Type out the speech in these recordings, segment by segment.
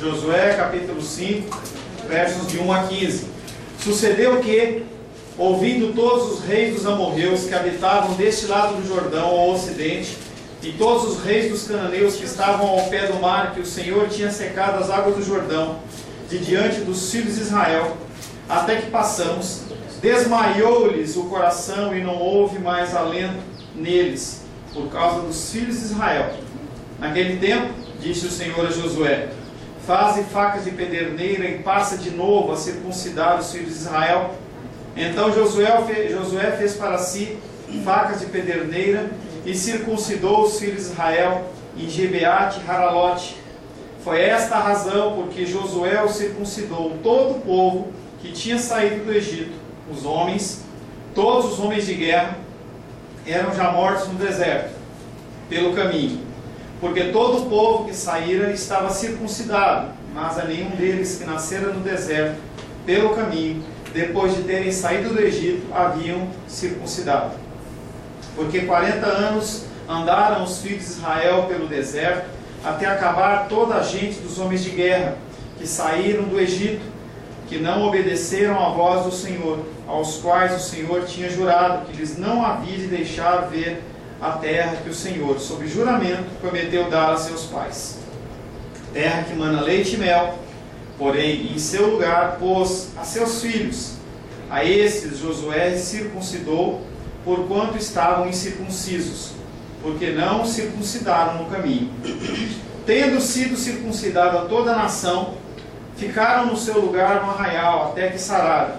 Josué capítulo 5, versos de 1 a 15. Sucedeu que, ouvindo todos os reis dos amorreus que habitavam deste lado do Jordão ao ocidente, e todos os reis dos cananeus que estavam ao pé do mar, que o Senhor tinha secado as águas do Jordão, de diante dos filhos de Israel, até que passamos, desmaiou-lhes o coração e não houve mais alento neles, por causa dos filhos de Israel. Naquele tempo, disse o Senhor a Josué: faze facas de pederneira e passa de novo a circuncidar os filhos de Israel. Então Josué fez para si facas de pederneira e circuncidou os filhos de Israel em Gibeate e Haralote. Foi esta a razão porque Josué o circuncidou todo o povo que tinha saído do Egito. Os homens, todos os homens de guerra, eram já mortos no deserto, pelo caminho, porque todo o povo que saíra estava circuncidado, mas a nenhum deles que nascera no deserto, pelo caminho, depois de terem saído do Egito, haviam circuncidado. Porque 40 anos andaram os filhos de Israel pelo deserto, até acabar toda a gente dos homens de guerra, que saíram do Egito, que não obedeceram à voz do Senhor, aos quais o Senhor tinha jurado que lhes não havia de deixar ver a terra que o Senhor, sob juramento, prometeu dar a seus pais. Terra que mana leite e mel, porém em seu lugar pôs a seus filhos. A esses Josué circuncidou, porquanto estavam incircuncisos, porque não circuncidaram no caminho. Tendo sido circuncidada toda a nação, ficaram no seu lugar no arraial, até que sararam.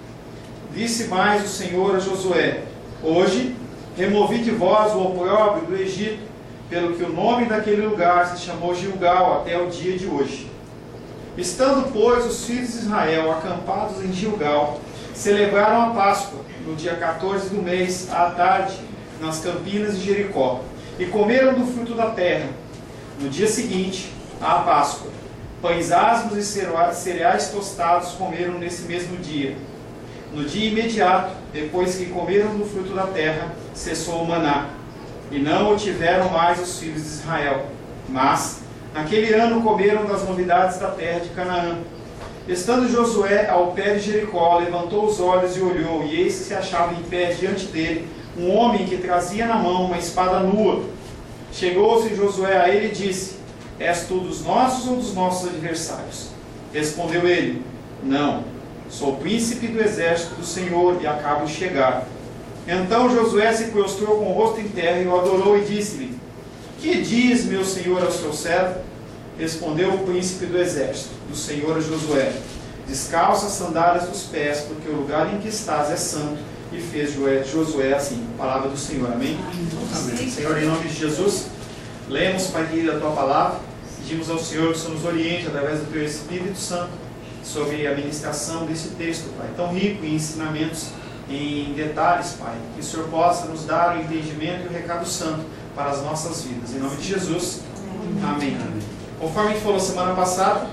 Disse mais o Senhor a Josué: hoje removi de vós o opróbrio do Egito, pelo que o nome daquele lugar se chamou Gilgal até o dia de hoje. Estando, pois, os filhos de Israel acampados em Gilgal, celebraram a Páscoa, no dia 14 do mês, à tarde, nas campinas de Jericó, e comeram do fruto da terra. No dia seguinte, à Páscoa, pães asmos e cereais tostados comeram nesse mesmo dia. No dia imediato, depois que comeram do fruto da terra, cessou o maná, e não o tiveram mais os filhos de Israel. Mas, naquele ano comeram das novidades da terra de Canaã. Estando Josué ao pé de Jericó, levantou os olhos e olhou, e eis que se achava em pé diante dele um homem que trazia na mão uma espada nua. Chegou-se Josué a ele e disse: és tu dos nossos ou dos nossos adversários? Respondeu ele: não, sou príncipe do exército do Senhor e acabo de chegar. Então Josué se prostrou com o rosto em terra e o adorou e disse-lhe: que diz meu senhor ao seu servo? Respondeu o príncipe do exército do Senhor a Josué: descalça as sandálias dos pés, porque o lugar em que estás é santo. E fez Josué assim. Palavra do Senhor, amém? Amém. Senhor, em nome de Jesus, lemos, Pai querido, a Tua palavra. Pedimos ao Senhor que o Senhor nos oriente, através do Teu Espírito Santo, sobre a ministração desse texto, Pai, tão rico em ensinamentos, em detalhes, Pai. Que o Senhor possa nos dar o entendimento e o recado santo para as nossas vidas. Em nome de Jesus, amém. Conforme a gente falou semana passada,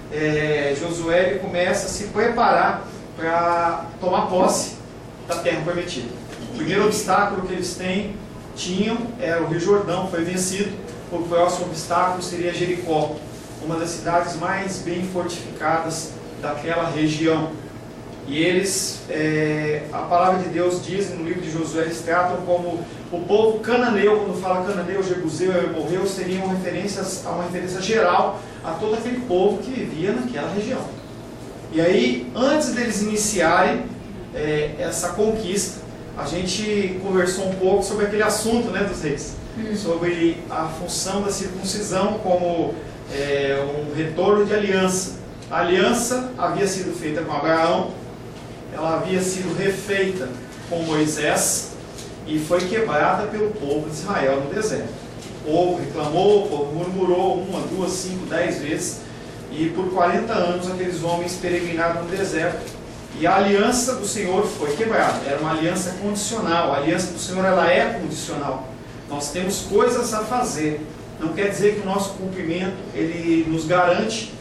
Josué ele começa a se preparar para tomar posse da terra prometida. O primeiro obstáculo que eles tinham era o Rio Jordão, foi vencido. O próximo obstáculo seria Jericó, uma das cidades mais bem fortificadas daquela região. E eles, a palavra de Deus diz no livro de Josué, eles tratam como o povo cananeu. Quando fala cananeu, jebuseu, amorreu, seriam referências a uma referência geral a todo aquele povo que vivia naquela região. E aí, antes deles iniciarem essa conquista, a gente conversou um pouco sobre aquele assunto, né, dos reis, sobre a função da circuncisão como um retorno de aliança. A aliança havia sido feita com Abraão, ela havia sido refeita com Moisés e foi quebrada pelo povo de Israel no deserto. O povo reclamou, o povo murmurou 1, 2, 5, 10 vezes, e por 40 anos aqueles homens peregrinaram no deserto. E a aliança do Senhor foi quebrada. Era uma aliança condicional. A aliança do Senhor, ela é condicional. Nós temos coisas a fazer. Não quer dizer que o nosso cumprimento ele nos garante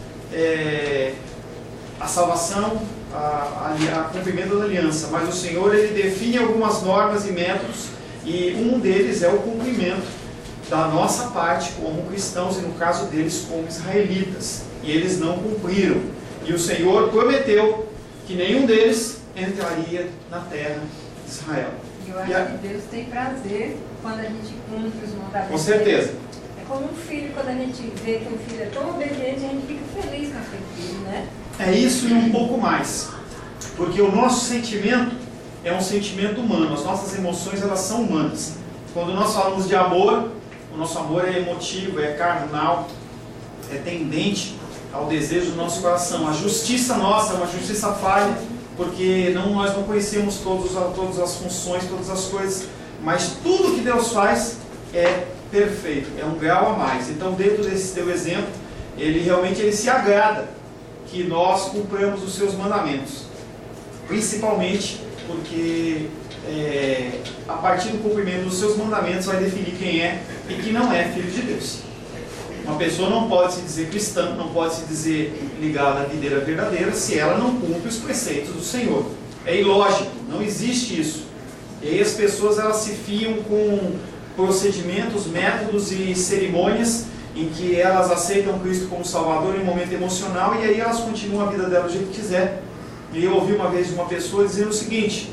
a salvação, a cumprimento da aliança. Mas o Senhor ele define algumas normas e métodos, e um deles é o cumprimento da nossa parte como cristãos, e no caso deles como israelitas. e eles não cumpriram. E o Senhor prometeu que nenhum deles entraria na terra de Israel. Eu acho que Deus tem prazer quando a gente cumpre os mandamentos. Com certeza. É como um filho, quando a gente vê que um filho é tão obediente, a gente fica feliz com aquele filho, né? É isso e um pouco mais. Porque o nosso sentimento é um sentimento humano. As nossas emoções, elas são humanas. Quando nós falamos de amor, o nosso amor é emotivo, é carnal, é tendente ao desejo do nosso coração. A justiça nossa é uma justiça falha, porque nós não conhecemos todas as funções, todas as coisas, mas tudo que Deus faz é perfeito, é um grau a mais. Então, dentro desse teu exemplo, ele se agrada que nós cumpramos os seus mandamentos, principalmente porque a partir do cumprimento dos seus mandamentos vai definir quem é e quem não é filho de Deus. Uma pessoa não pode se dizer cristã, não pode se dizer ligada à videira verdadeira se ela não cumpre os preceitos do Senhor. É ilógico, não existe isso. E aí as pessoas elas se fiam com procedimentos, métodos e cerimônias em que elas aceitam Cristo como Salvador em um momento emocional e aí elas continuam a vida delas do jeito que quiser. E eu ouvi uma vez de uma pessoa dizendo o seguinte: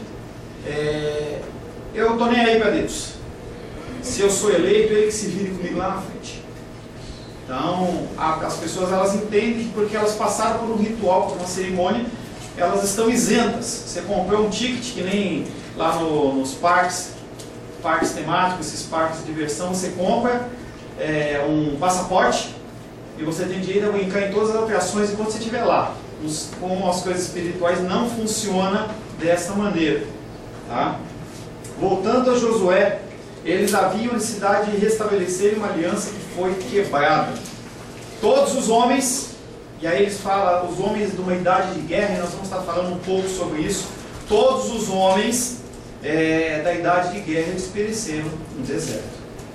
eu estou nem aí para Deus. Se eu sou eleito, Ele que se vire comigo lá na frente. Então, as pessoas elas entendem que porque elas passaram por um ritual, por uma cerimônia, elas estão isentas. Você comprou um ticket, que nem lá nos parques temáticos, esses parques de diversão, você compra um passaporte e você tem direito a brincar em todas as atrações enquanto você estiver lá. Com as coisas espirituais não funciona dessa maneira. Tá? Voltando a Josué, eles haviam necessidade de restabelecer uma aliança que foi quebrada. Todos os homens, e aí eles falam, os homens de uma idade de guerra, e nós vamos estar falando um pouco sobre isso, todos os homens da idade de guerra eles pereceram no deserto.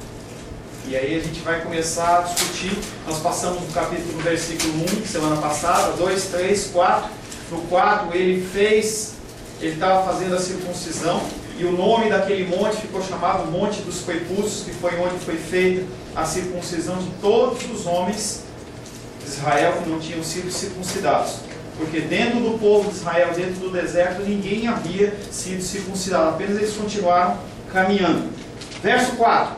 E aí a gente vai começar a discutir. Nós passamos do capítulo, versículo 1, semana passada, 2, 3, 4. No 4 ele estava fazendo a circuncisão, e o nome daquele monte ficou chamado Monte dos Prepúcios, que foi onde foi feita a circuncisão de todos os homens de Israel que não tinham sido circuncidados. Porque dentro do povo de Israel, dentro do deserto, ninguém havia sido circuncidado, apenas eles continuaram caminhando. Verso 4.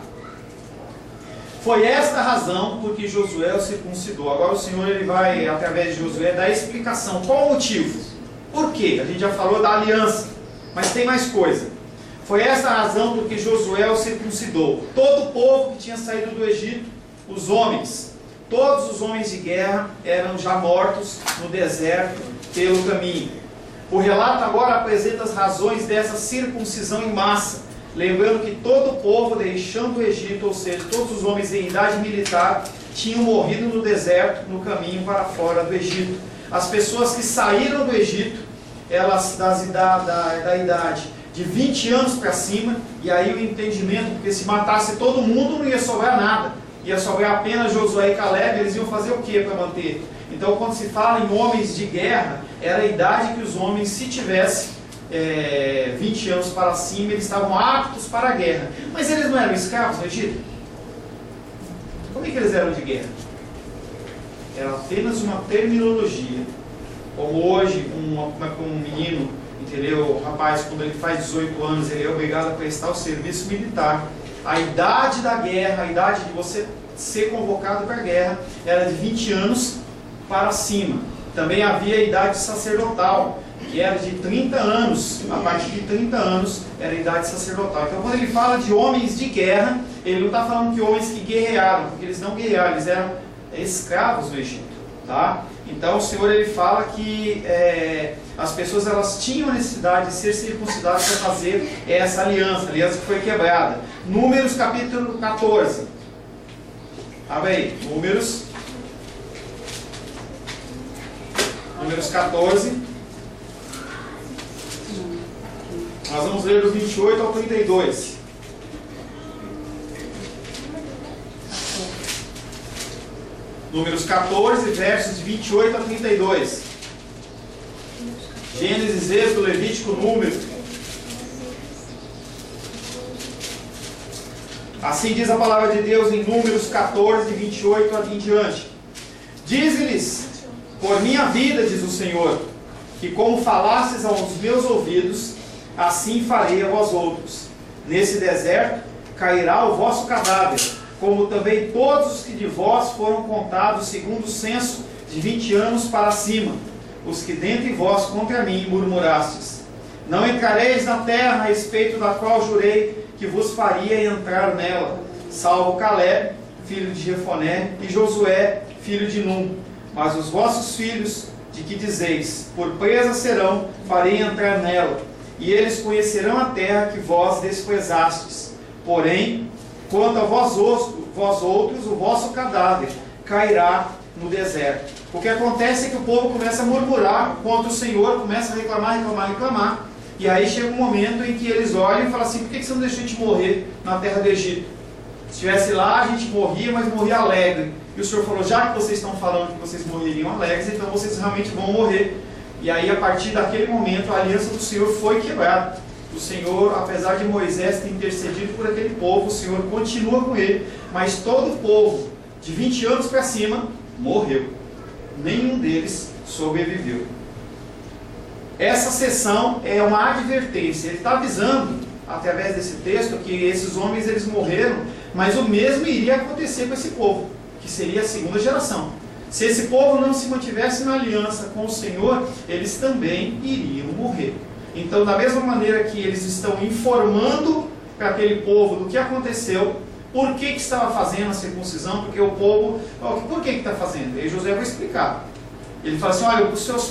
Foi esta a razão por que Josué o circuncidou. Agora o Senhor ele vai, através de Josué, dar explicação. Qual o motivo? Por quê? A gente já falou da aliança, mas tem mais coisa. Foi esta a razão por que Josué o circuncidou. Todo o povo que tinha saído do Egito, os homens, todos os homens de guerra eram já mortos no deserto pelo caminho. O relato agora apresenta as razões dessa circuncisão em massa, lembrando que todo o povo deixando o Egito, ou seja, todos os homens em idade militar, tinham morrido no deserto, no caminho para fora do Egito. As pessoas que saíram do Egito, elas da idade de 20 anos para cima, e aí o entendimento, porque se matasse todo mundo não ia sobrar nada, ia sobrar apenas Josué e Caleb, eles iam fazer o que para manter? Então quando se fala em homens de guerra, era a idade que os homens, se tivessem 20 anos para cima, eles estavam aptos para a guerra. Mas eles não eram escravos no Egito? Como é que eles eram de guerra? Era apenas uma terminologia. Como hoje, um menino, entendeu? O rapaz, quando ele faz 18 anos, ele é obrigado a prestar o serviço militar. A idade da guerra, a idade de você ser convocado para a guerra, era de 20 anos para cima. Também havia a idade sacerdotal, que era de 30 anos. A partir de 30 anos era a idade sacerdotal. Então quando ele fala de homens de guerra, ele não está falando de homens que guerrearam, porque eles não guerrearam, eles eram escravos do Egito. Tá? Então o Senhor ele fala que as pessoas elas tinham necessidade de ser circuncidadas para fazer essa aliança que foi quebrada. Números capítulo 14. Abre aí, Números 14. Nós vamos ler do 28 ao 32. Números 14, versos de 28 a 32. Gênesis, Êxodo, Levítico, Números. Assim diz a palavra de Deus em Números 14, de 28 em diante. Diz-lhes Por minha vida, diz o Senhor, que como falastes aos meus ouvidos, assim farei a vós outros. Nesse deserto cairá o vosso cadáver, como também todos os que de vós foram contados segundo o censo de 20 anos para cima, os que dentre vós contra mim murmurastes. Não entrareis na terra a respeito da qual jurei que vos faria entrar nela, salvo Caleb, filho de Jefoné, e Josué, filho de Num. Mas os vossos filhos, de que dizeis, por presa serão, farei entrar nela, e eles conhecerão a terra que vós desprezastes. Porém, quanto a vós outros, o vosso cadáver cairá no deserto. O que acontece é que o povo começa a murmurar contra o Senhor, começa a reclamar, e aí chega um momento em que eles olham e falam assim: por que você não deixou a gente morrer na terra do Egito? Se estivesse lá, a gente morria, mas morria alegre. E o Senhor falou: já que vocês estão falando que vocês morreriam alegres, então vocês realmente vão morrer. E aí, a partir daquele momento, a aliança do Senhor foi quebrada. O Senhor, apesar de Moisés ter intercedido por aquele povo, o Senhor continua com ele. Mas todo o povo, de 20 anos para cima, morreu. Nenhum deles sobreviveu. Essa sessão é uma advertência. Ele está avisando, através desse texto, que esses homens eles morreram, mas o mesmo iria acontecer com esse povo, que seria a segunda geração. Se esse povo não se mantivesse na aliança com o Senhor, eles também iriam morrer. Então, da mesma maneira que eles estão informando para aquele povo do que aconteceu, por que estava fazendo a circuncisão, porque o povo, por que está fazendo? E José vai explicar. Ele fala assim: olha, os seus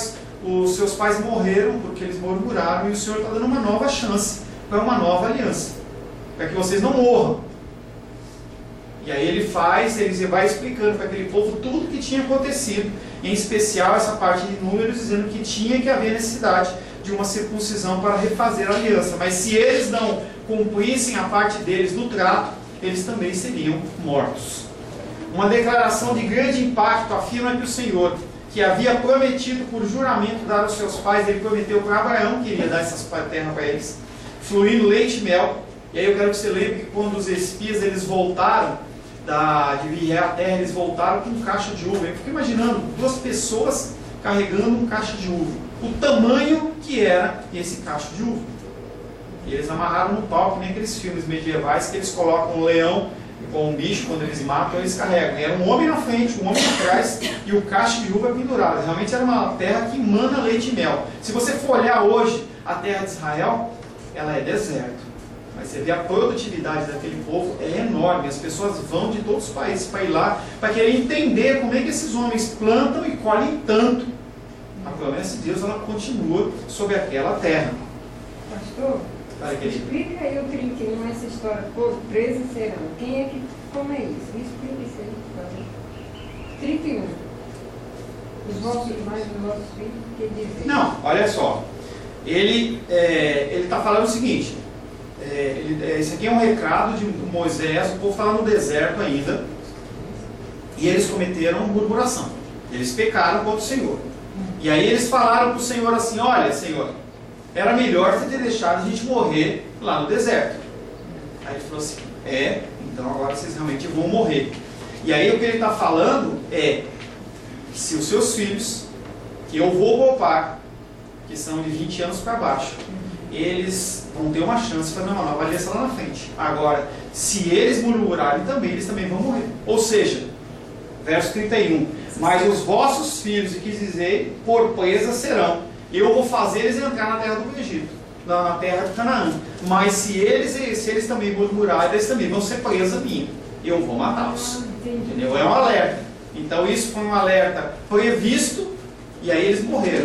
pais morreram porque eles murmuraram, e o Senhor está dando uma nova chance para uma nova aliança, para que vocês não morram. E aí ele vai explicando para aquele povo tudo o que tinha acontecido, em especial essa parte de Números, dizendo que tinha que haver necessidade de uma circuncisão para refazer a aliança. Mas se eles não cumprissem a parte deles no trato, eles também seriam mortos. Uma declaração de grande impacto afirma que o Senhor, que havia prometido por juramento dar aos seus pais, ele prometeu para Abraão que iria dar essa terra para eles, fluindo leite e mel. E aí eu quero que você lembre que quando os espias eles voltaram de vier a terra, eles voltaram com um cacho de uva. Eu fico imaginando 2 pessoas carregando um cacho de uva, o tamanho que era esse cacho de uva. E eles amarraram no pau, que nem aqueles filmes medievais que eles colocam um leão com um bicho, quando eles matam, eles carregam. E era um homem na frente, um homem atrás, e o cacho de uva pendurado. Realmente era uma terra que emana leite e mel. Se você for olhar hoje a terra de Israel, ela é deserto. Mas você vê a produtividade daquele povo é enorme. As pessoas vão de todos os países para ir lá, para querer entender como é que esses homens plantam e colhem tanto. A promessa de Deus, ela continua sobre aquela terra. Pastor, explica aí o 31, essa história, povo preso serão. Como é isso? Explica isso aí. 31. Os vossos mais os vossos filhos, que dizer? Não, olha só. Ele está falando o seguinte. Esse aqui é um recado de Moisés. O povo estava no deserto ainda, e eles cometeram murmuração, eles pecaram contra o Senhor, e aí eles falaram para o Senhor assim: olha, Senhor, era melhor você ter deixado a gente morrer lá no deserto. Aí ele falou assim: então agora vocês realmente vão morrer. E aí o que ele está falando é: se os seus filhos, que eu vou poupar, que são de 20 anos para baixo, eles vão ter uma chance para uma nova aliança lá na frente. Agora, se eles murmurarem também, eles também vão morrer. Ou seja, verso 31, mas os vossos filhos, e quis dizer, por presa serão. Eu vou fazer eles entrar na terra do Egito, na terra de Canaã. Mas se eles também murmurarem, eles também vão ser presa minha. Eu vou matá-los. Entendeu? É um alerta. Então isso foi um alerta previsto, e aí eles morreram.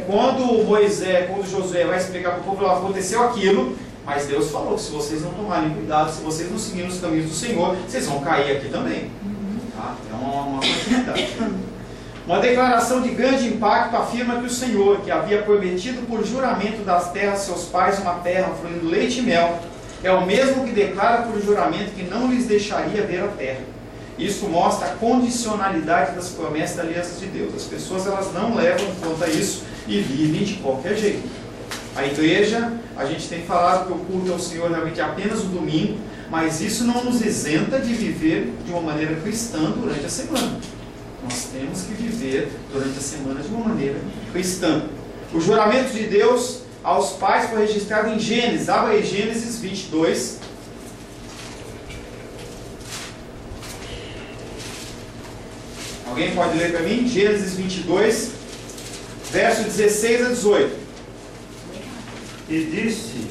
Quando Josué vai explicar para o povo, aconteceu aquilo, mas Deus falou que se vocês não tomarem cuidado, se vocês não seguirem os caminhos do Senhor, vocês vão cair aqui também. Tá? É uma continuidade. Uma declaração de grande impacto afirma que o Senhor, que havia prometido por juramento das terras seus pais uma terra fluindo leite e mel, é o mesmo que declara por juramento que não lhes deixaria ver a terra. Isso mostra a condicionalidade das promessas da aliança de Deus. As pessoas elas não levam em conta isso e vivem de qualquer jeito. A igreja, a gente tem falado que o culto ao Senhor realmente é apenas o domingo, mas isso não nos isenta de viver de uma maneira cristã durante a semana. Nós temos que viver durante a semana de uma maneira cristã. O juramento de Deus aos pais foi registrado em Gênesis. Abra aí Gênesis 22. Alguém pode ler para mim? Gênesis 22, verso 16 a 18. E disse: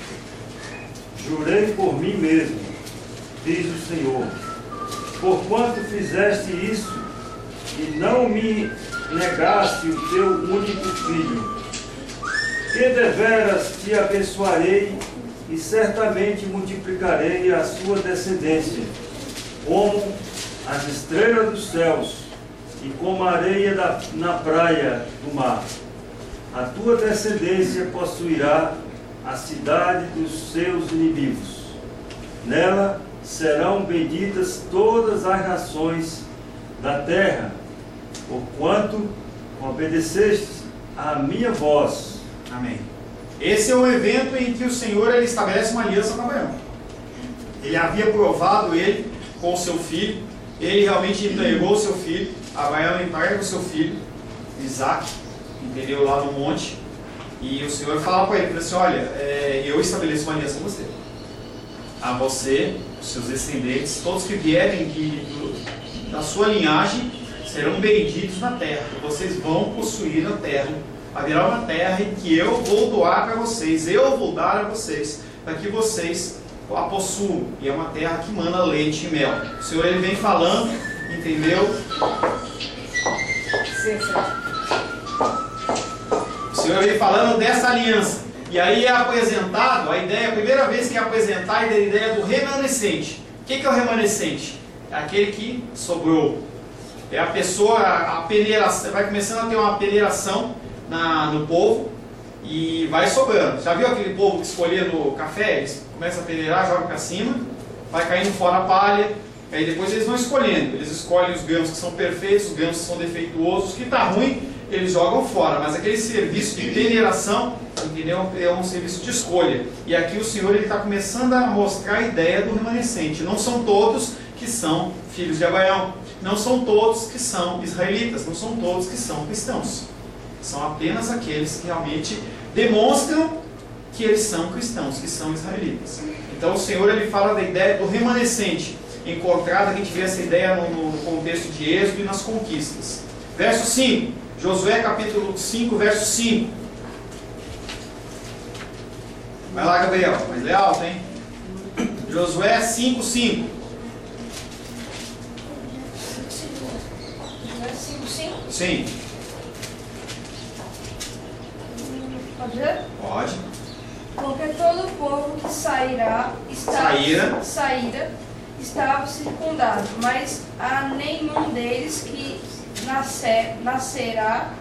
jurei por mim mesmo, diz o Senhor, porquanto fizeste isso e não me negaste o teu único filho, que deveras te abençoarei e certamente multiplicarei a sua descendência, como as estrelas dos céus e como a areia na praia do mar. A tua descendência possuirá a cidade dos seus inimigos. Nela serão benditas todas as nações da terra, porquanto obedeceste à minha voz. Amém. Esse é o evento em que o Senhor ele estabelece uma aliança com Abraão. Ele havia provado ele com o seu filho. Ele realmente entregou o seu filho. Abraão entrega o seu filho, Isaac, entendeu, lá no monte. E o Senhor fala para ele, assim, olha, eu estabeleço uma aliança com você. A você, os seus descendentes, todos que vierem da sua linhagem, serão benditos na terra. E vocês vão possuir a terra. Haverá uma terra em que eu vou doar para vocês. Eu vou dar a vocês, para que vocês a possuam. E é uma terra que mana leite e mel. O Senhor ele vem falando, entendeu? O Senhor vem falando dessa aliança. E aí é apresentado a ideia, a primeira vez que é apresentada a ideia do remanescente. O que é o remanescente? É aquele que sobrou. É a pessoa, a peneiração, vai começando a ter uma peneiração no povo e vai sobrando. Já viu aquele povo que escolhia no café? Eles começam a peneirar, jogam para cima, vai caindo fora a palha, aí depois eles vão escolhendo. Eles escolhem os grãos que são perfeitos, os grãos que são defeituosos, os que está ruim, eles jogam fora. Mas aquele serviço de peneiração, entendeu? É um serviço de escolha. E aqui o Senhor está começando a mostrar a ideia do remanescente. Não são todos que são filhos de Abraão. Não são todos que são israelitas. Não são todos que são cristãos. São apenas aqueles que realmente demonstram que eles são cristãos, que são israelitas. Então o Senhor ele fala da ideia do remanescente, encontrada, a gente vê essa ideia no contexto de Êxodo e nas conquistas. Verso 5, Josué capítulo 5, verso 5. Vai lá, Gabriel, mas lê alto, hein? Josué 5, 5. Josué 5, 5? Sim. Pode ver? Pode. Porque todo o povo que saíra estava circundado, mas a nenhum deles que nascera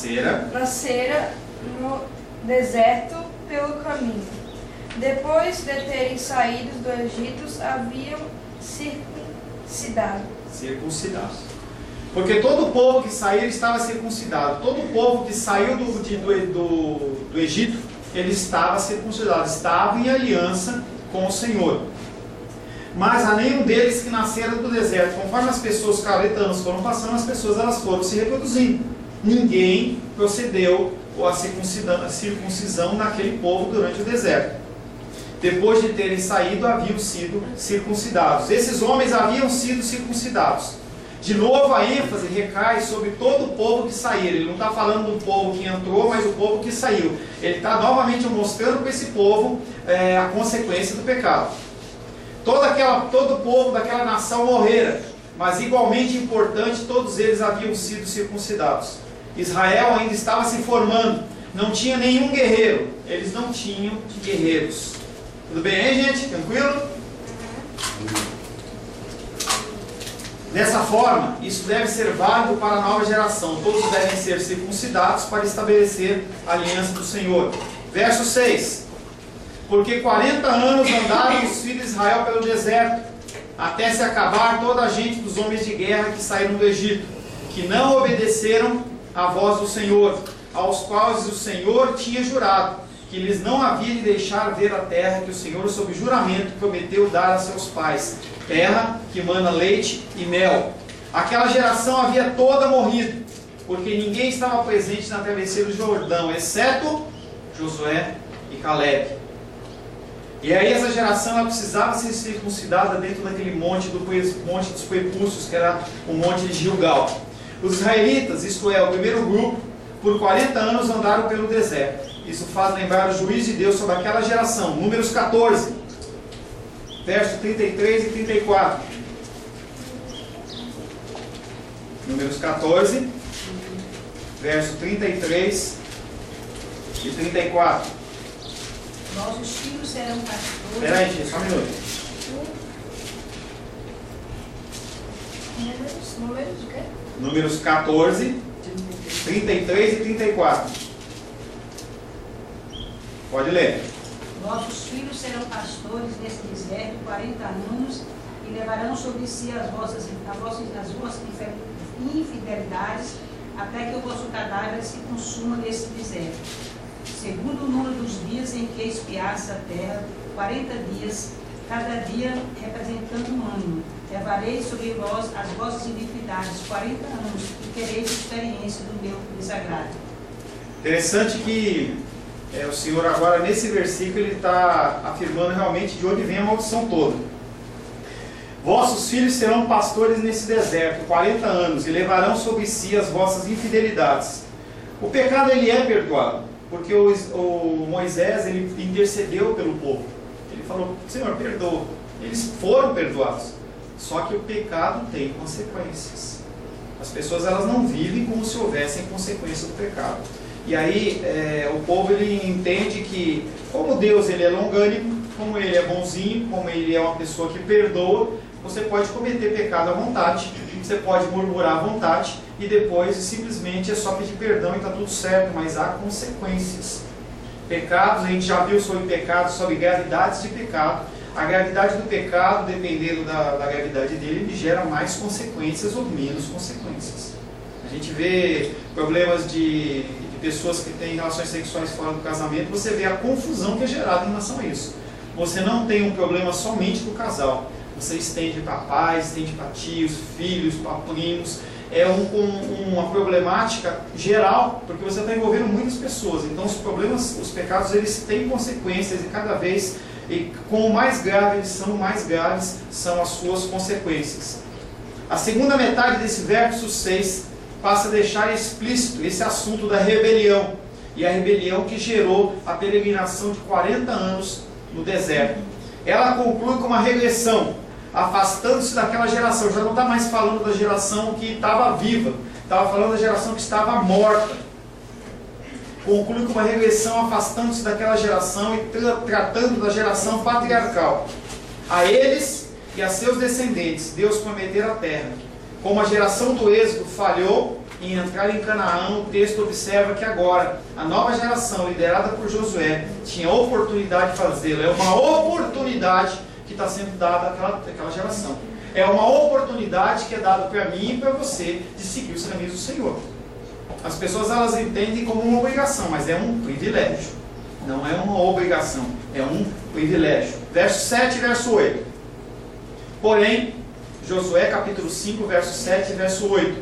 no deserto pelo caminho. Depois de terem saído do Egito, haviam circuncidado. Porque todo o povo que saiu estava circuncidado. Todo o povo que saiu do Egito, ele estava circuncidado, estava em aliança com o Senhor. Mas a nenhum deles que nasceram do deserto. Conforme as pessoas, os 40 anos foram passando, as pessoas elas foram se reproduzindo. Ninguém procedeu a circuncisão naquele povo durante o deserto. Depois de terem saído, haviam sido circuncidados. Esses homens haviam sido circuncidados. De novo a ênfase recai sobre todo o povo que saiu. Ele não está falando do povo que entrou, mas do povo que saiu. Ele está novamente mostrando para esse povo a consequência do pecado. Todo o povo daquela nação morrera, mas igualmente importante, todos eles haviam sido circuncidados. Israel ainda estava se formando, não tinha nenhum guerreiro, eles não tinham guerreiros. Tudo bem aí, gente? Tranquilo? Dessa forma, isso deve ser válido para a nova geração. Todos devem ser circuncidados para estabelecer a aliança do Senhor. Verso 6. Porque 40 anos andaram os filhos de Israel pelo deserto, até se acabar toda a gente dos homens de guerra que saíram do Egito, que não obedeceram à voz do Senhor, aos quais o Senhor tinha jurado, que lhes não havia de deixar ver a terra que o Senhor, sob juramento, prometeu dar a seus pais, terra que mana leite e mel. Aquela geração havia toda morrido, porque ninguém estava presente na travessia do Jordão, exceto Josué e Caleb. E aí essa geração ela precisava ser circuncidada dentro daquele monte dos prepúcios, que era o monte de Gilgal. Os israelitas, isto é, o primeiro grupo, por 40 anos andaram pelo deserto. Isso faz lembrar o juízo de Deus sobre aquela geração. Números 14, verso 33 e 34. Números 14, verso 33 e 34. Nossos filhos serão pastores. Espera aí, gente, só um minuto. Números de quê? Números 14, 33 e 34. Pode ler. Vossos filhos serão pastores nesse deserto 40 anos e levarão sobre si as vossas infidelidades, até que o vosso cadáver se consuma nesse deserto. Segundo o número dos dias em que espiasse a terra, 40 dias, cada dia representando um ano. Levarei sobre vós as vossas iniquidades 40 anos e tereis experiência do meu desagrado. Interessante que o Senhor agora nesse versículo ele está afirmando realmente de onde vem a maldição toda. Vossos filhos serão pastores nesse deserto 40 anos e levarão sobre si as vossas infidelidades. O pecado ele é perdoado, porque o Moisés ele intercedeu pelo povo. Ele falou: Senhor, perdoa. Eles foram perdoados. Só que o pecado tem consequências. As pessoas elas não vivem como se houvessem consequências do pecado. E aí o povo ele entende que, como Deus ele é longânimo, como ele é bonzinho, como ele é uma pessoa que perdoa, você pode cometer pecado à vontade, você pode murmurar à vontade, e depois simplesmente é só pedir perdão e está tudo certo, mas há consequências. Pecados, a gente já viu sobre pecados, sobre gravidades de pecado. A gravidade do pecado, dependendo da gravidade dele, ele gera mais consequências ou menos consequências. A gente vê problemas de pessoas que têm relações sexuais fora do casamento, você vê a confusão que é gerada em relação a isso. Você não tem um problema somente do casal, você estende para pais, estende para tios, filhos, para primos. É uma problemática geral, porque você está envolvendo muitas pessoas. Então os problemas, os pecados, eles têm consequências, e cada vez, e com o mais grave eles são, mais graves são as suas consequências. A segunda metade desse verso 6 passa a deixar explícito esse assunto da rebelião, e a rebelião que gerou a peregrinação de 40 anos no deserto. Ela conclui com uma regressão, afastando-se daquela geração. Já não está mais falando da geração que estava viva, estava falando da geração que estava morta. Conclui com uma regressão, afastando-se daquela geração e tratando da geração patriarcal. A eles e a seus descendentes Deus prometeu a terra. Como a geração do Êxodo falhou em entrar em Canaã, o texto observa que agora a nova geração, liderada por Josué, tinha a oportunidade de fazê-lo. É uma oportunidade que está sendo dada àquela geração. É uma oportunidade que é dada para mim e para você de seguir os caminhos do Senhor. As pessoas elas entendem como uma obrigação, mas é um privilégio. Não é uma obrigação, é um privilégio. Verso 7 e verso 8. Porém, Josué capítulo 5, verso 7 e verso 8.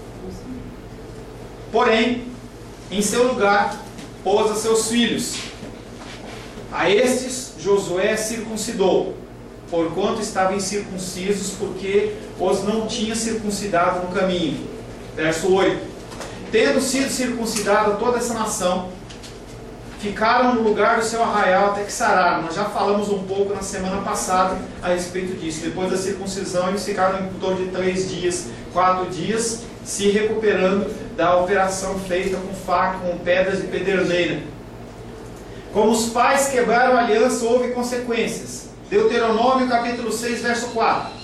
Porém, em seu lugar, pôs a seus filhos. A estes Josué circuncidou, porquanto estavam incircuncisos, porque os não tinha circuncidado no caminho. Verso 8. Tendo sido circuncidada toda essa nação, ficaram no lugar do seu arraial até que sararam. Nós já falamos um pouco na semana passada a respeito disso. Depois da circuncisão, eles ficaram em torno de 3 dias, 4 dias, se recuperando da operação feita com faca, com pedras de pederneira. Como os pais quebraram a aliança, houve consequências. Deuteronômio capítulo 6, verso 4.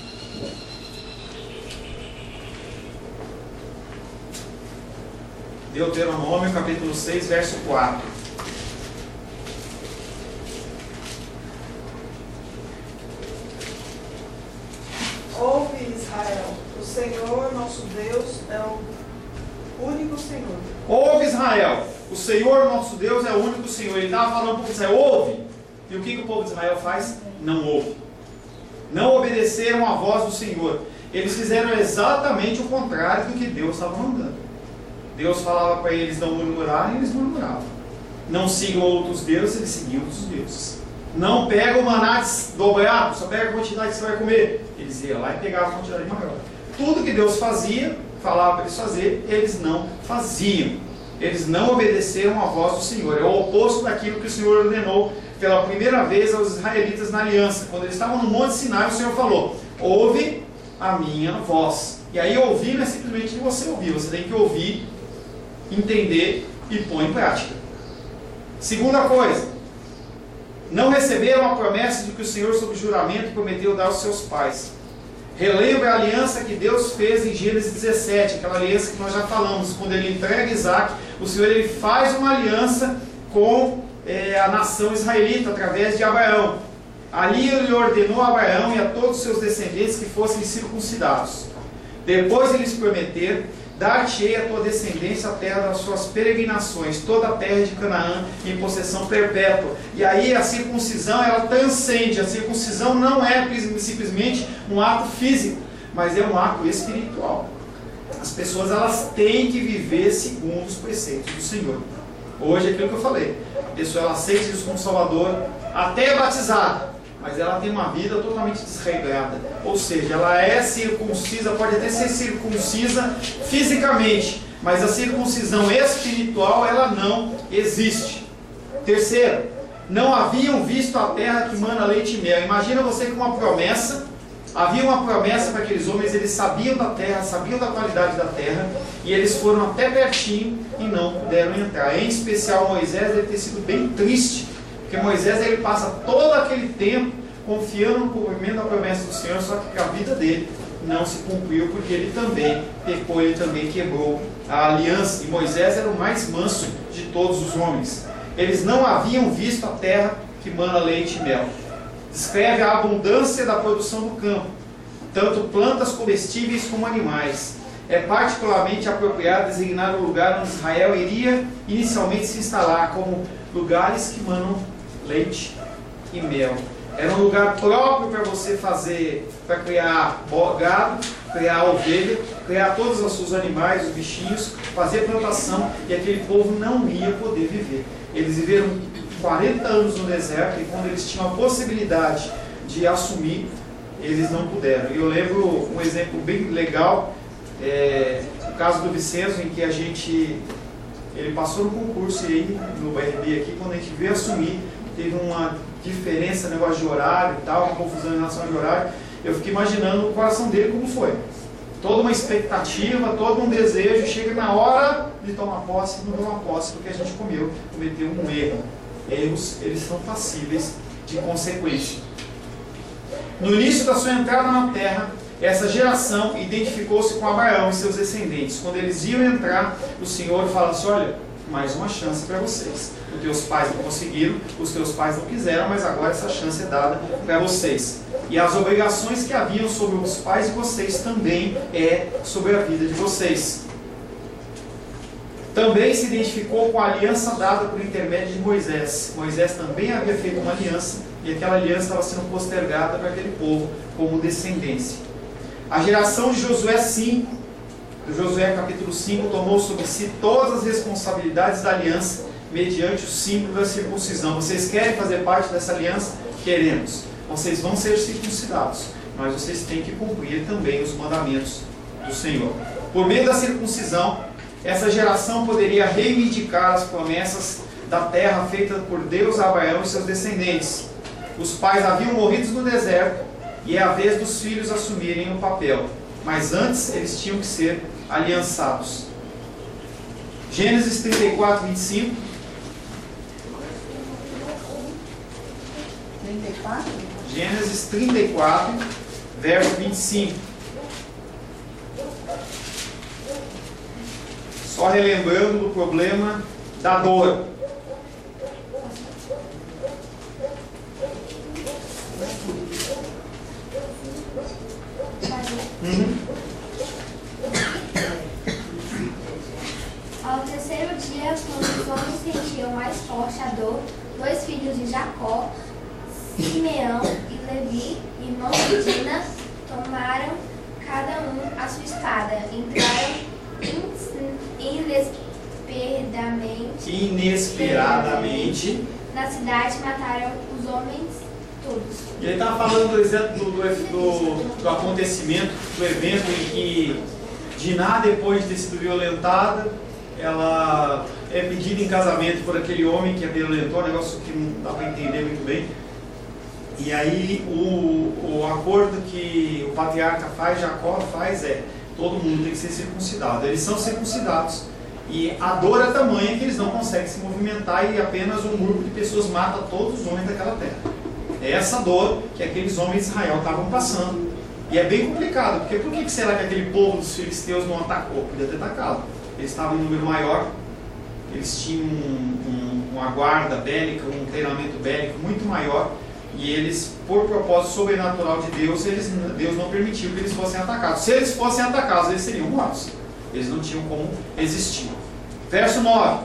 Deuteronômio capítulo 6, verso 4. Ouve, Israel, o Senhor nosso Deus é o único Senhor. Ouve, Israel, o Senhor nosso Deus é o único Senhor. Ele estava falando para o povo de Israel: ouve. E o que o povo de Israel faz? Não ouve. Não obedeceram à voz do Senhor. Eles fizeram exatamente o contrário do que Deus estava mandando. Deus falava para eles não murmurarem, eles murmuravam. Não sigam outros deuses, eles seguiam outros deuses. Não pega o maná dobrado, só pega a quantidade que você vai comer. Eles iam lá e pegavam a quantidade maior. Tudo que Deus fazia, falava para eles fazer, eles não faziam. Eles não obedeceram à voz do Senhor. É o oposto daquilo que o Senhor ordenou pela primeira vez aos israelitas na aliança. Quando eles estavam no Monte Sinai, o Senhor falou: ouve a minha voz. E aí ouvir não é simplesmente de você ouvir, você tem que ouvir, entender e pôr em prática. Segunda coisa, não receberam a promessa de que o Senhor, sob juramento, prometeu dar aos seus pais. Relembra a aliança que Deus fez em Gênesis 17, aquela aliança que nós já falamos, quando ele entrega Isaac, o Senhor ele faz uma aliança com a nação israelita, através de Abraão. Ali ele ordenou a Abraão e a todos os seus descendentes que fossem circuncidados. Depois eles prometeram: dar-te-ei a tua descendência a terra das suas peregrinações, toda a terra de Canaã, em possessão perpétua. E aí a circuncisão, ela transcende. A circuncisão não é simplesmente um ato físico, mas é um ato espiritual. As pessoas, elas têm que viver segundo os preceitos do Senhor. Hoje é aquilo que eu falei: a pessoa, ela aceita Jesus como Salvador, até é batizada, mas ela tem uma vida totalmente desregrada. Ou seja, ela é circuncisa, pode até ser circuncisa fisicamente, mas a circuncisão espiritual, ela não existe. Terceiro, não haviam visto a terra que mana leite e mel. Imagina você com uma promessa. Havia uma promessa para aqueles homens, eles sabiam da terra, sabiam da qualidade da terra, e eles foram até pertinho e não puderam entrar. Em especial Moisés deve ter sido bem triste, porque Moisés ele passa todo aquele tempo confiando no cumprimento da promessa do Senhor, só que a vida dele não se cumpriu, porque ele também pecou, ele também quebrou a aliança. E Moisés era o mais manso de todos os homens. Eles não haviam visto a terra que mana leite e mel. Descreve a abundância da produção do campo, tanto plantas comestíveis como animais. É particularmente apropriado designar o lugar onde Israel iria inicialmente se instalar, como lugares que manam leite e mel. Era um lugar próprio para você fazer, para criar gado, criar ovelha, criar todos os seus animais, os bichinhos, fazer plantação, e aquele povo não ia poder viver. Eles viveram 40 anos no deserto, e quando eles tinham a possibilidade de assumir, eles não puderam. E eu lembro um exemplo bem legal, o caso do Vicenzo, em que ele passou no concurso e aí, no BRB aqui, quando a gente veio assumir, teve uma diferença, negócio de horário e tal, uma confusão em relação ao horário. Eu fiquei imaginando o coração dele como foi. Toda uma expectativa, todo um desejo, chega na hora de tomar posse, não toma posse, porque a gente cometeu um erro. Erros, eles são passíveis de consequência. No início da sua entrada na terra, essa geração identificou-se com Abraão e seus descendentes. Quando eles iam entrar, o Senhor fala assim: olha, mais uma chance para vocês. Os teus pais não conseguiram, os teus pais não quiseram, mas agora essa chance é dada para vocês. E as obrigações que haviam sobre os pais de vocês também é sobre a vida de vocês. Também se identificou com a aliança dada por intermédio de Moisés. Moisés também havia feito uma aliança, e aquela aliança estava sendo postergada para aquele povo como descendência. A geração de Josué 5, do Josué capítulo 5, tomou sobre si todas as responsabilidades da aliança, mediante o símbolo da circuncisão. Vocês querem fazer parte dessa aliança? Queremos. Vocês vão ser circuncidados, mas vocês têm que cumprir também os mandamentos do Senhor. Por meio da circuncisão, essa geração poderia reivindicar as promessas da terra feita por Deus a Abraão e seus descendentes. Os pais haviam morrido no deserto e é a vez dos filhos assumirem o papel. Mas antes eles tinham que ser aliançados. Gênesis 34, 25. 34? Gênesis 34, verso 25. Só relembrando do problema da dor. Ao terceiro dia, quando os homens sentiam mais forte a dor, 2 filhos de Jacó, Simeão e Levi, irmãos de Dina, tomaram cada um a sua espada. Entraram inesperadamente na cidade e mataram os homens todos. E ele estava falando do exemplo do acontecimento, do evento em que Diná, depois de ter sido violentada, ela é pedida em casamento por aquele homem que a violentou, um negócio que não dá para entender muito bem. E aí o acordo que o patriarca faz, Jacó faz, todo mundo tem que ser circuncidado. Eles são circuncidados. E a dor é tamanha que eles não conseguem se movimentar e apenas um grupo de pessoas mata todos os homens daquela terra. É essa dor que aqueles homens de Israel estavam passando. E é bem complicado, porque por que será que aquele povo dos filisteus não atacou? Podia ter atacado. Eles estavam em número maior, eles tinham uma guarda bélica, um treinamento bélico muito maior, e eles, por propósito sobrenatural de Deus, Deus não permitiu que eles fossem atacados. Se eles fossem atacados, eles seriam mortos. Eles não tinham como existir. Verso 9.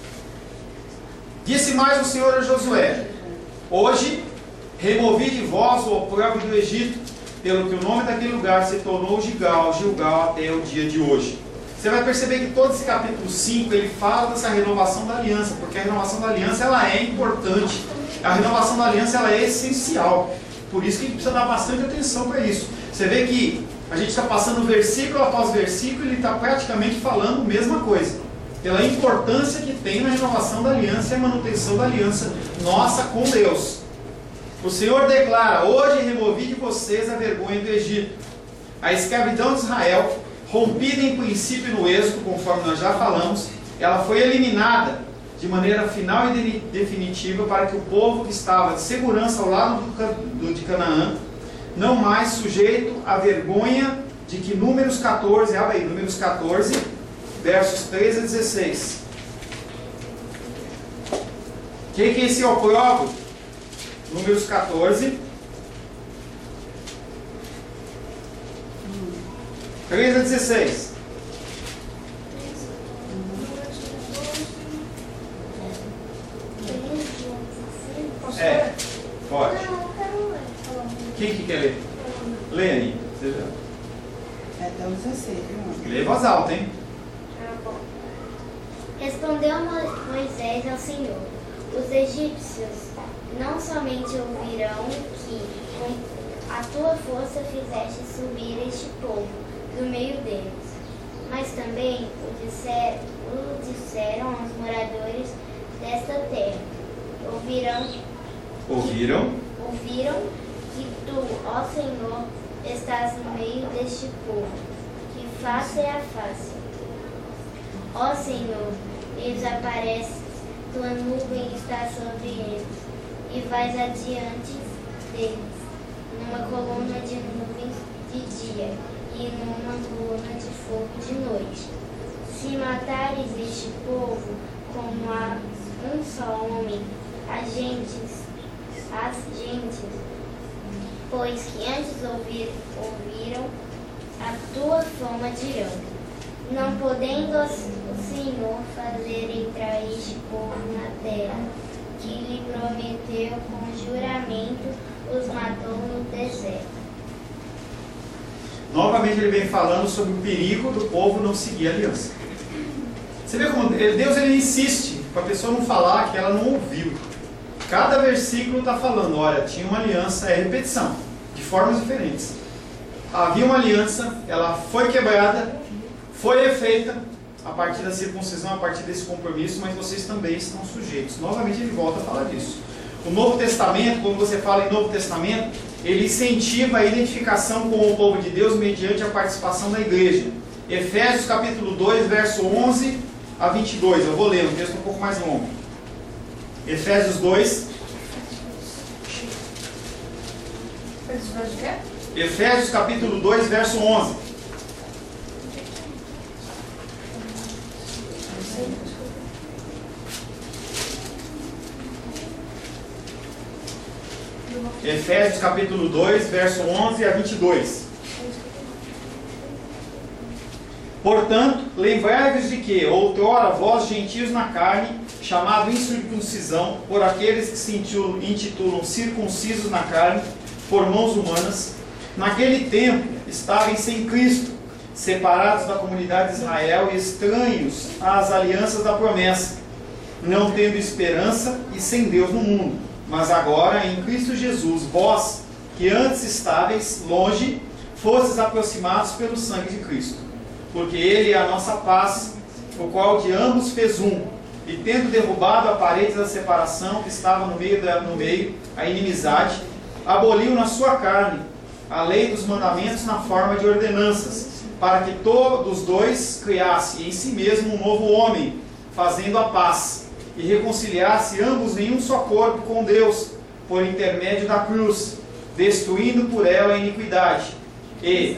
Disse mais o Senhor a Josué: hoje removi de vós o opróbrio do Egito, pelo que o nome daquele lugar se tornou Gilgal até o dia de hoje. Você vai perceber que todo esse capítulo 5, ele fala dessa renovação da aliança, porque a renovação da aliança ela é importante. A renovação da aliança ela é essencial. Por isso que a gente precisa dar bastante atenção para isso. Você vê que a gente está passando versículo após versículo e ele está praticamente falando a mesma coisa. Pela importância que tem na renovação da aliança e a manutenção da aliança nossa com Deus. O Senhor declara: hoje removi de vocês a vergonha do Egito. A escravidão de Israel, rompida em princípio no Êxodo, conforme nós já falamos, ela foi eliminada de maneira final e definitiva para que o povo que estava de segurança ao lado de Canaã, não mais sujeito à vergonha de que Números 14, abre aí, Números 14, versos 13 a 16. O que é esse opróbrio? Números 14, 13 a 16. Pode. Quem que quer ler? Lê aí. Até o 16, Lê em voz alta, hein? Respondeu Moisés ao Senhor: os egípcios não somente ouvirão que com a tua força fizeste subir este povo do meio deles, mas também o disseram aos moradores desta terra. Ouviram que tu, ó Senhor, estás no meio deste povo, que face a face. Ó Senhor, eles aparecem, tua nuvem está sobre eles, e vais adiante deles, numa coluna de nuvens de dia, e numa coluna de fogo de noite. Se matares este povo como a um só homem, as gentes, pois que antes ouviram a tua fama dirão: não podendo o Senhor fazer entrar este povo na terra, que lhe prometeu com juramento, os matou no deserto. Novamente ele vem falando sobre o perigo do povo não seguir a aliança. Você vê como Deus ele insiste para a pessoa não falar que ela não ouviu. Cada versículo está falando: olha, tinha uma aliança, é repetição, de formas diferentes. Havia uma aliança, ela foi quebrada, foi refeita a partir da circuncisão, a partir desse compromisso, mas vocês também estão sujeitos. Novamente ele volta a falar disso. O Novo Testamento, quando você fala em Novo Testamento, ele incentiva a identificação com o povo de Deus mediante a participação da igreja. Efésios capítulo 2, verso 11 a 22. Eu vou ler, um texto um pouco mais longo. Efésios 2. Efésios capítulo 2, verso 11. Efésios capítulo 2, verso 11 a 22. Portanto, lembrai-vos de que, outrora, vós gentios na carne, chamado incircuncisão, por aqueles que se intitulam circuncisos na carne, por mãos humanas, Naquele tempo, estavam sem Cristo, separados da comunidade de Israel e estranhos às alianças da promessa, não tendo esperança e sem Deus no mundo. Mas agora, em Cristo Jesus, vós, que antes estáveis longe, fostes aproximados pelo sangue de Cristo. Porque Ele é a nossa paz, o qual de ambos fez um, e tendo derrubado a parede da separação que estava no meio, a inimizade, aboliu na sua carne a lei dos mandamentos na forma de ordenanças, para que todos dois criassem em si mesmo um novo homem, fazendo a paz, e reconciliasse ambos em um só corpo com Deus, por intermédio da cruz, destruindo por ela a iniquidade e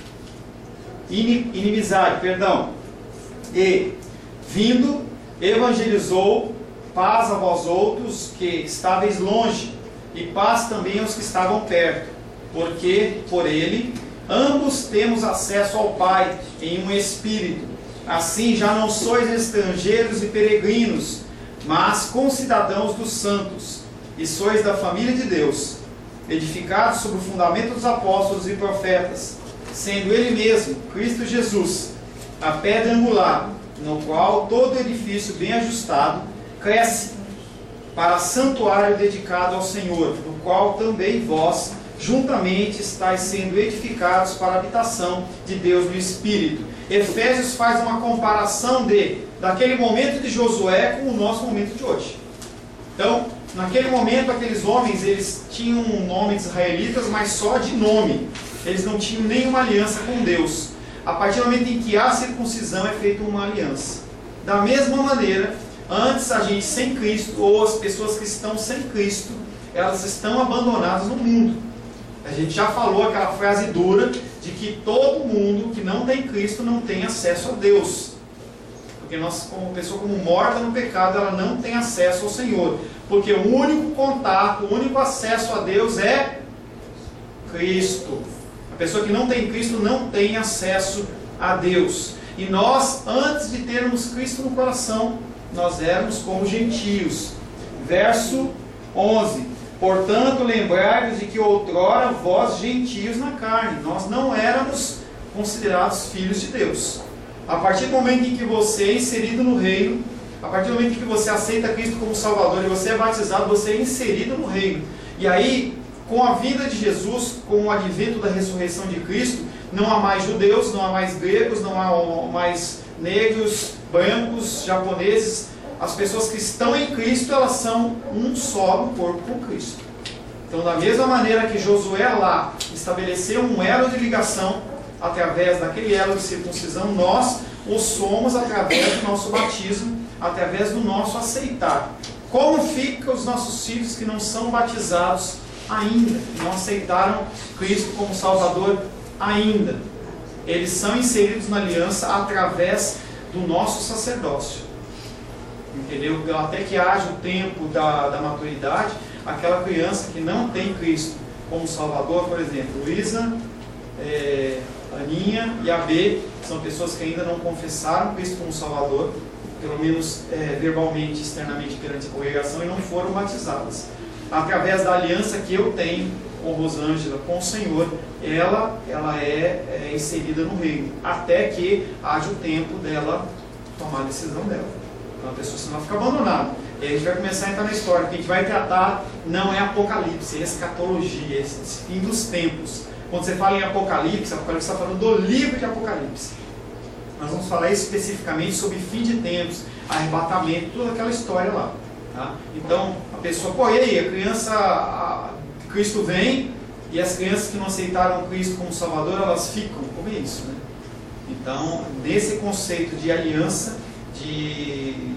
inimizade, e vindo, evangelizou paz a vós outros que estáveis longe, e paz também aos que estavam perto, porque por ele ambos temos acesso ao Pai em um Espírito. Assim já não sois estrangeiros e peregrinos, mas concidadãos dos santos, e sois da família de Deus, edificados sobre o fundamento dos apóstolos e profetas, sendo Ele mesmo, Cristo Jesus, a pedra angular, no qual todo edifício bem ajustado cresce para santuário dedicado ao Senhor, no qual também vós juntamente estáis sendo edificados para a habitação de Deus no Espírito. Efésios faz uma comparação daquele momento de Josué com o nosso momento de hoje. Então, naquele momento, aqueles homens, eles tinham um nome de israelitas, mas só de nome. Eles não tinham nenhuma aliança com Deus. A partir do momento em que há circuncisão, é feita uma aliança. Da mesma maneira, antes a gente sem Cristo, ou as pessoas que estão sem Cristo, elas estão abandonadas no mundo. A gente já falou aquela frase dura de que todo mundo que não tem Cristo não tem acesso a Deus. Porque nós, como pessoa como morta no pecado, ela não tem acesso ao Senhor. Porque o único contato, o único acesso a Deus é Cristo. A pessoa que não tem Cristo não tem acesso a Deus. E nós, antes de termos Cristo no coração, nós éramos como gentios. Verso 11. Portanto, lembrai-vos de que outrora vós gentios na carne, nós não éramos considerados filhos de Deus. A partir do momento em que você é inserido no reino, a partir do momento em que você aceita Cristo como Salvador e você é batizado, você é inserido no reino. E aí, com a vinda de Jesus, com o advento da ressurreição de Cristo, não há mais judeus, não há mais gregos, não há mais negros, brancos, japoneses. As pessoas que estão em Cristo, elas são um só no corpo com Cristo. Então, da mesma maneira que Josué lá estabeleceu um elo de ligação, através daquele elo de circuncisão, nós o somos através do nosso batismo, através do nosso aceitar. Como ficam os nossos filhos que não são batizados ainda, que não aceitaram Cristo como Salvador ainda? Eles são inseridos na aliança através do nosso sacerdócio. Entendeu? Até que haja o tempo da maturidade, aquela criança que não tem Cristo como Salvador, por exemplo, Luísa, Aninha e a B, são pessoas que ainda não confessaram Cristo como Salvador, pelo menos verbalmente, externamente perante a congregação, e não foram batizadas. Através da aliança que eu tenho com Rosângela, com o Senhor, ela é inserida no reino, até que haja o tempo dela tomar a decisão dela. Então a pessoa senão fica abandonada. E aí a gente vai começar a entrar na história. O que a gente vai tratar não é Apocalipse, é escatologia, esse fim dos tempos. Quando você fala em Apocalipse está falando do livro de Apocalipse. Nós vamos falar especificamente sobre fim de tempos, arrebatamento, toda aquela história lá. Tá? Então a pessoa, e aí, a criança, Cristo vem, e as crianças que não aceitaram Cristo como Salvador, elas ficam. Como é isso, né? Então, nesse conceito de aliança, de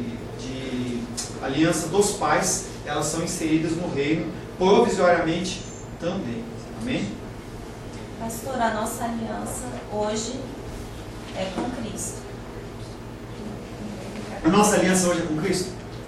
aliança dos pais, elas são inseridas no reino provisoriamente também. Amém? Pastor, a nossa aliança hoje é com Cristo. A nossa aliança hoje é com Cristo?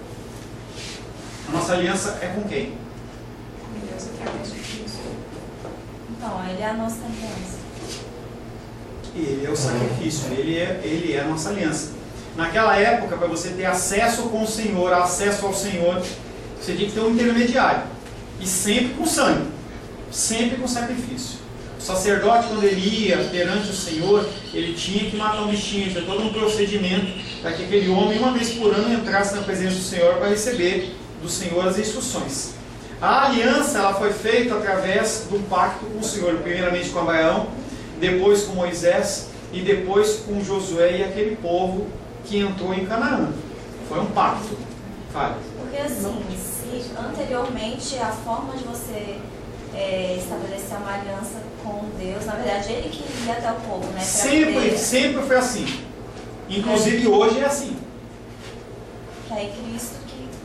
A nossa aliança é com quem? Com Deus através de Cristo. Então, Ele é a nossa aliança. Ele é o sacrifício, ele é a nossa aliança. Naquela época, para você ter acesso com o Senhor, acesso ao Senhor, você tinha que ter um intermediário. E sempre com sangue, sempre com sacrifício. sacerdote, quando ele ia perante o Senhor, ele tinha que matar um bichinho, tinha todo um procedimento para que aquele homem, uma vez por ano, entrasse na presença do Senhor para receber do Senhor as instruções. A aliança, ela foi feita através do pacto com o Senhor, primeiramente com Abraão, depois com Moisés e depois com Josué e aquele povo que entrou em Canaã. Foi um pacto. Fale. Porque assim, se anteriormente a forma de você estabelecer uma aliança com Deus, na verdade ele que ia até o povo, né? Sempre foi assim. Inclusive hoje é assim. Que aí Cristo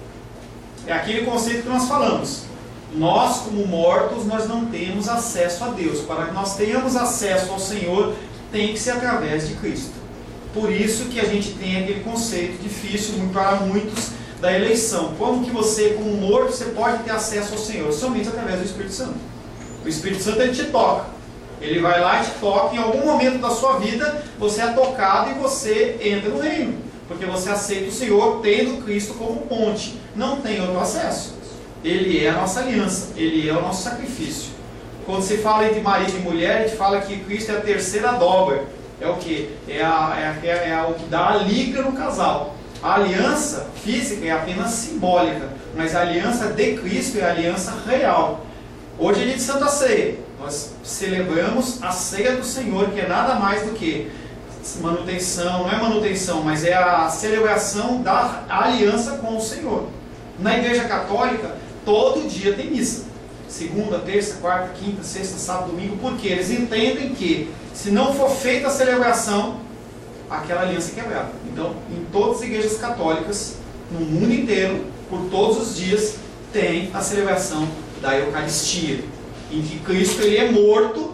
é aquele conceito que nós falamos. Nós, como mortos, nós não temos acesso a Deus. Para que nós tenhamos acesso ao Senhor, tem que ser através de Cristo. Por isso que a gente tem aquele conceito difícil para muitos da eleição. Como que você, como morto, você pode ter acesso ao Senhor? Somente através do Espírito Santo. O Espírito Santo, ele te toca. Ele vai lá e te toca. Em algum momento da sua vida, você é tocado e você entra no reino. Porque você aceita o Senhor tendo Cristo como ponte. Não tem outro acesso. Ele é a nossa aliança. Ele é o nosso sacrifício. Quando se fala entre marido e mulher, a gente fala que Cristo é a terceira dobra. É o que? É o que dá a liga no casal. A aliança física é apenas simbólica. Mas a aliança de Cristo é a aliança real. Hoje é dia de Santa Ceia. Nós celebramos a ceia do Senhor, que é nada mais do que manutenção, não é manutenção, mas é a celebração da aliança com o Senhor. Na Igreja Católica, todo dia tem missa. Segunda, terça, quarta, quinta, sexta, sábado, domingo. Porque eles entendem que, se não for feita a celebração, aquela aliança é quebrada. Então, em todas as igrejas católicas, no mundo inteiro, por todos os dias, tem a celebração da Eucaristia, em que Cristo ele é morto.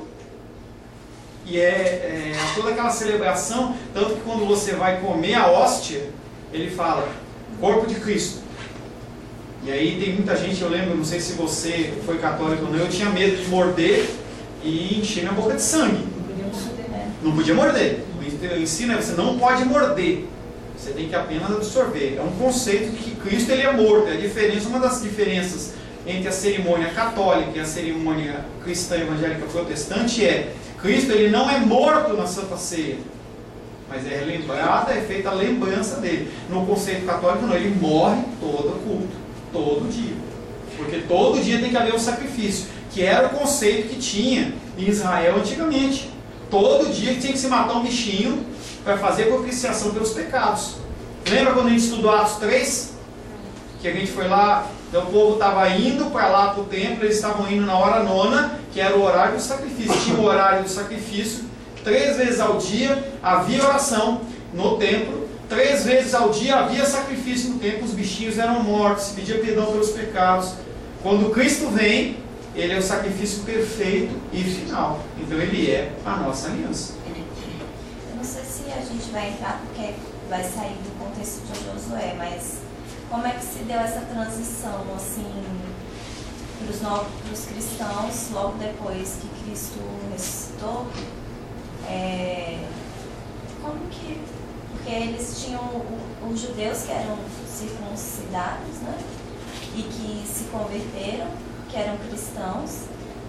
E toda aquela celebração, tanto que quando você vai comer a hóstia, ele fala, corpo de Cristo. E aí tem muita gente, eu lembro, não sei se você foi católico ou não, eu tinha medo de morder e encher minha boca de sangue. Não podia morder. O ensino é, você não pode morder. Você tem que apenas absorver. É um conceito de que Cristo ele é morto. Uma das diferenças entre a cerimônia católica e a cerimônia cristã evangélica protestante é Cristo ele não é morto na Santa Ceia, mas é lembrada, é feita a lembrança dele. No conceito católico não, ele morre todo culto, todo dia. Porque todo dia tem que haver um sacrifício, que era o conceito que tinha em Israel antigamente. Todo dia tinha que se matar um bichinho para fazer propiciação pelos pecados. Lembra quando a gente estudou Atos 3? Que a gente foi lá, então o povo estava indo para lá para o templo, eles estavam indo na hora nona, que era o horário do sacrifício. Tinha o horário do sacrifício, 3 vezes ao dia havia oração no templo, 3 vezes ao dia havia sacrifício no templo, os bichinhos eram mortos, se pedia perdão pelos pecados. Quando Cristo vem, ele é o sacrifício perfeito e final. Então ele é a nossa aliança. Eu não sei se a gente vai entrar, porque vai sair do contexto de Josué, mas como é que se deu essa transição, assim, para os cristãos, logo depois que Cristo ressuscitou? Como que... Porque eles tinham os judeus que eram circuncidados, né? E que se converteram, que eram cristãos,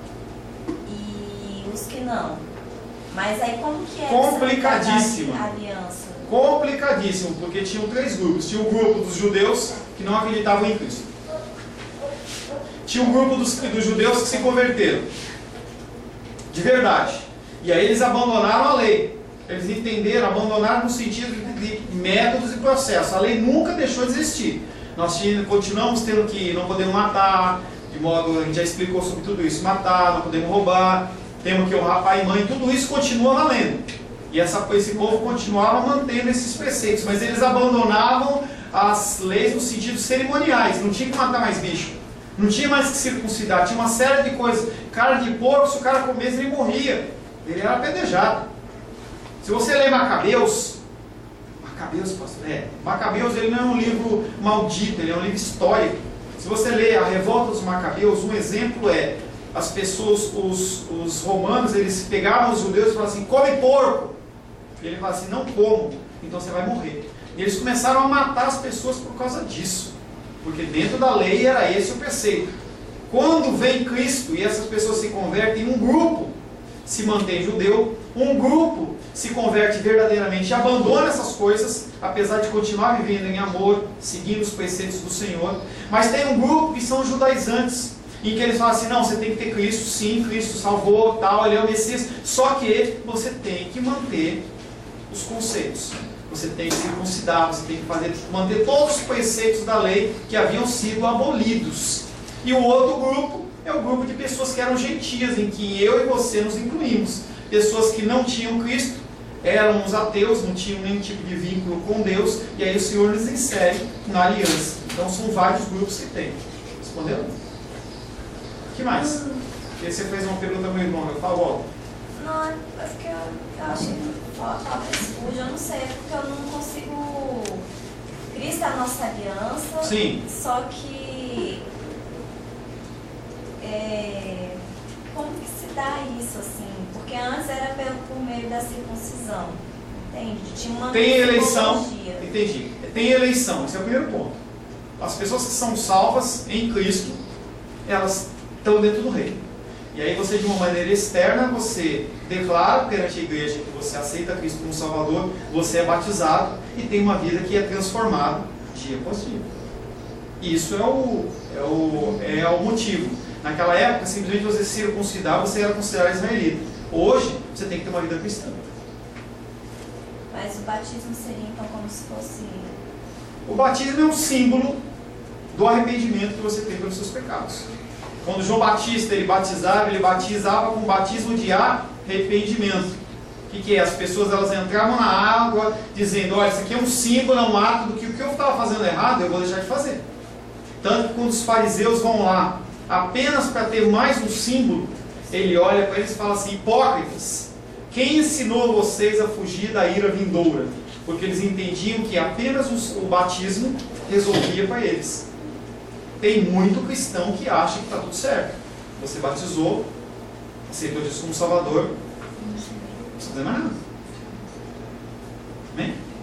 e os que não. Mas aí como que era complicadíssimo. Essa aliança? Complicadíssimo, porque tinham 3 grupos. Tinha o grupo dos judeus que não acreditavam em Cristo. Tinha um grupo dos judeus que se converteram. De verdade. E aí eles abandonaram a lei. Eles entenderam, abandonaram no sentido de métodos e processos. A lei nunca deixou de existir. Nós continuamos tendo que não podemos matar, de modo, a gente já explicou sobre tudo isso, matar, não podemos roubar, temos que honrar pai e mãe, tudo isso continua valendo. E esse povo continuava mantendo esses preceitos, mas eles abandonavam as leis no sentido cerimoniais, não tinha que matar mais bicho, não tinha mais que circuncidar, tinha uma série de coisas. Carne de porco, se o cara comesse, ele morria, ele era apedrejado. Se você lê Macabeus, Macabeus ele não é um livro maldito, ele é um livro histórico. Se você lê a revolta dos Macabeus, um exemplo é as pessoas, os romanos, eles pegavam os judeus e falavam assim, come porco. E ele fala assim, não como, então você vai morrer. E eles começaram a matar as pessoas por causa disso, porque dentro da lei era esse o preceito. Quando vem Cristo e essas pessoas se convertem, um grupo se mantém judeu, um grupo se converte verdadeiramente e abandona essas coisas, apesar de continuar vivendo em amor, seguindo os preceitos do Senhor. Mas tem um grupo que são judaizantes, em que eles falam assim, não, você tem que ter Cristo, sim, Cristo salvou, tal, Ele é o Messias, só que você tem que manter os conceitos. Você tem que circuncidar, você tem que manter todos os preceitos da lei que haviam sido abolidos. E o outro grupo é o grupo de pessoas que eram gentias, em que eu e você nos incluímos. Pessoas que não tinham Cristo, eram os ateus, não tinham nenhum tipo de vínculo com Deus, e aí o Senhor nos insere na aliança. Então são vários grupos que tem. Respondeu? O que mais? E você fez uma pergunta muito longa, por favor. Não, é porque eu achei que talvez hoje eu não sei, é porque eu não consigo. Cristo é a nossa aliança. Sim. Só que como que se dá isso assim? Porque antes era por meio da circuncisão. Entende? Tinha uma tem eleição. metodologia. Entendi. Tem eleição, esse é o primeiro ponto. As pessoas que são salvas em Cristo, elas estão dentro do reino. E aí você, de uma maneira externa, você declara perante a igreja que você aceita Cristo como Salvador, você é batizado e tem uma vida que é transformada dia após dia. E isso é o motivo. Naquela época, simplesmente você se circuncidar, você era considerado israelita. Hoje, você tem que ter uma vida cristã. Mas o batismo seria então como se fosse... O batismo é um símbolo do arrependimento que você tem pelos seus pecados. Quando João Batista ele batizava com batismo de arrependimento. O que é? As pessoas elas entravam na água dizendo, olha, isso aqui é um símbolo, é um ato do que o que eu estava fazendo errado, eu vou deixar de fazer. Tanto que quando os fariseus vão lá, apenas para ter mais um símbolo, ele olha para eles e fala assim, hipócritas, quem ensinou vocês a fugir da ira vindoura? Porque eles entendiam que apenas o batismo resolvia para eles. Tem muito cristão que acha que está tudo certo. Você batizou, aceitou Jesus como Salvador, não precisa fazer mais nada. Amém?